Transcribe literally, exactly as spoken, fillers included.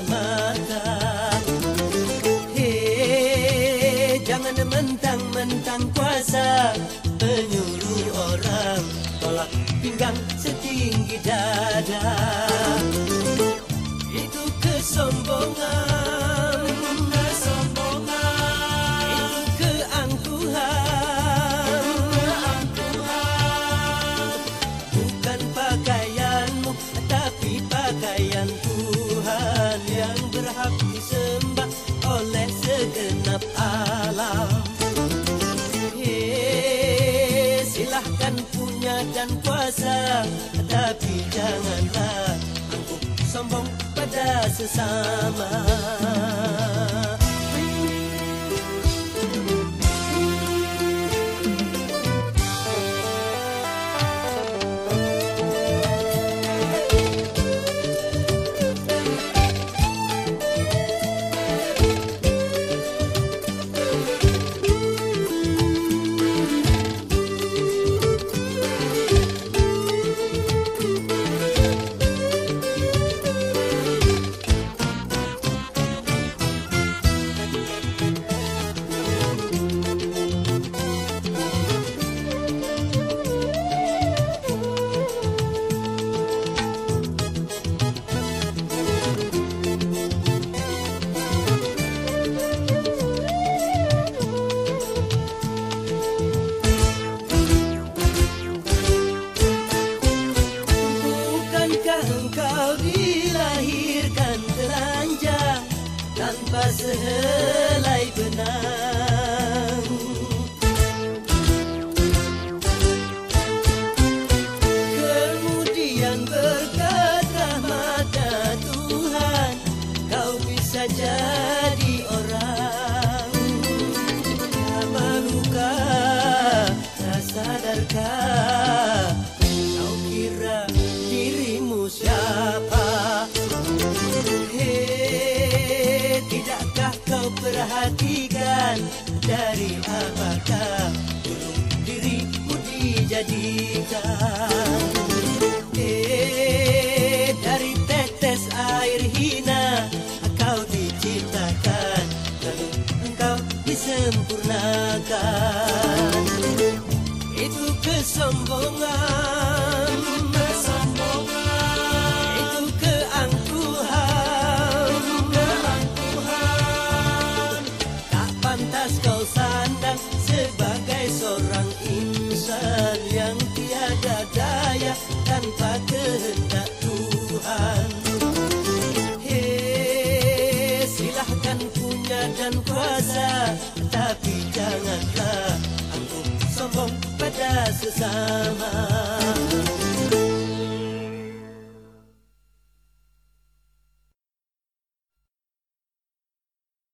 mata. Hei, jangan mentang-mentang kuasa menyuruh orang tolak pinggang setinggi dada. Itu kesombongan, kesombongan. Itu keangkuhan, keangkuhan. Bukan pakaianmu, tapi pakaian Tuhan yang berhak disembah oleh segenap alam. Hei, silahkan punya dan kuasa, tapi janganlah angkuh sombong pada sesama. Engkau dilahirkan telanjang tanpa sehelai benang. Kemudian berkat rahmat Tuhan kau bisa jadi orang. Tak malukah, tak sadarkah kau kira dirimu siapa? Hei, tidakkah kau perhatikan dari apakah burung dirimu dijadikan? Hei, dari tetes air hina kau diciptakan, lalu engkau disempurnakan. Itu kesombongan, kesombongan. Itu keangkuhan, keangkuhan. Tak pantas kau sandang sebagai seorang insan yang tiada daya tanpa kehendak Tuhan. Hei, silahkan punya dan kuasa, tapi janganlah angkuh sombong pada sesama.